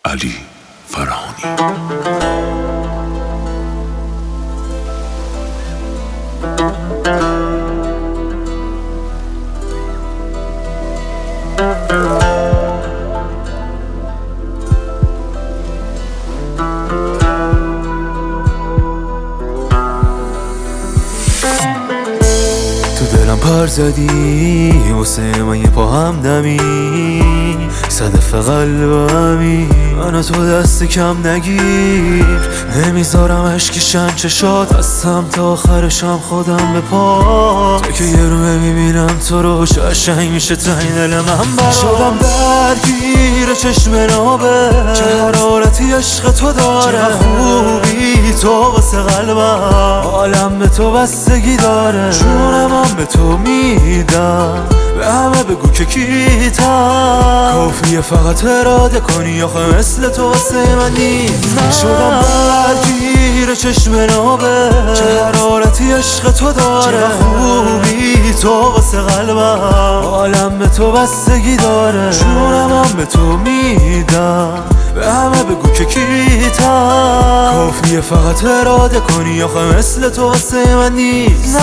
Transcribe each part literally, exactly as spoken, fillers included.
علی فرهانی. تو دلم پر زدی واسه من یه پا همدمی، صدف قلبمی منو تو دست کم نگیر. نمیذارم اشکیشن چشات هستم تا آخرشم خودم به پا. تو که یه رومه میبینم تو رو قشنگ میشه تنگ دل من برا. شدم درگیر چشم نابه چه حرارتی عشق تو داره. خوبی تو واسه قلبم عالم به تو بستگی داره. جونم هم به تو میدم به همه بگو که کیتم. کافیه فقط اراده کنی آخه مثل تو واسه من نیست. شدم درگیر چشم نابه چه حرارتی عشق تو داره. خوبی تو واسه قلبم عالم به تو بستگی داره. جونم هم به تو میدم به همه بگو که کیتم. کافیه فقط اراده کنی آخه مثل تو واسه من نیست.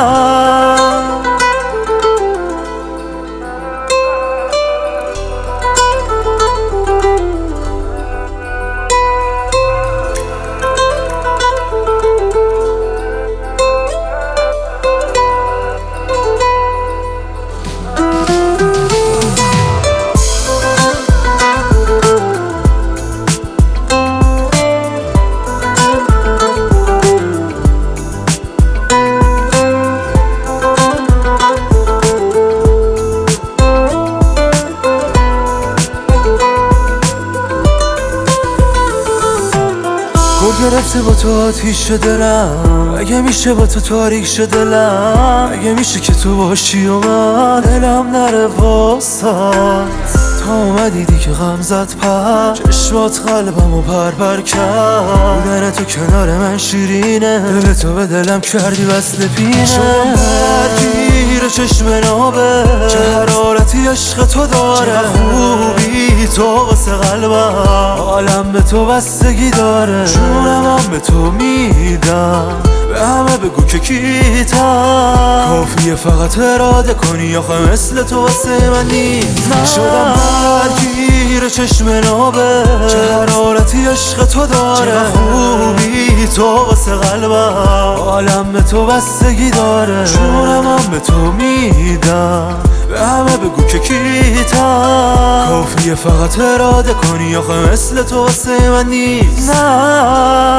گل گرفته با تو آتیش دلم. اگه میشه با تو تاریک شه دلم. اگه میشه که تو باشی و من دلم نره واسات. تا اومدی دیگه غم زد پر چشمات قلبمو پر پر کرد. بودن تو کنار من شیرینه دل تو به دلم کردی وصل پینه. شدم درگیر چشم نابه چه حرارتی عشق تو داره. خوبی تو واسه قلبم عالم به تو بستگی داره. جونم هم به تو میدم به همه بگو که کیتم. کافیه فقط اراده کنی آخه مثل تو واسه من نیست. شدم درگیر چشم نابه چه حرارتی عشق تو داره. خوبی تو واسه قلبم عالم به تو بستگی داره. جونم هم به تو میدم به همه بگو که کیتم. کافیه فقط اراده کنی آخه مثل تو واسه من نیست.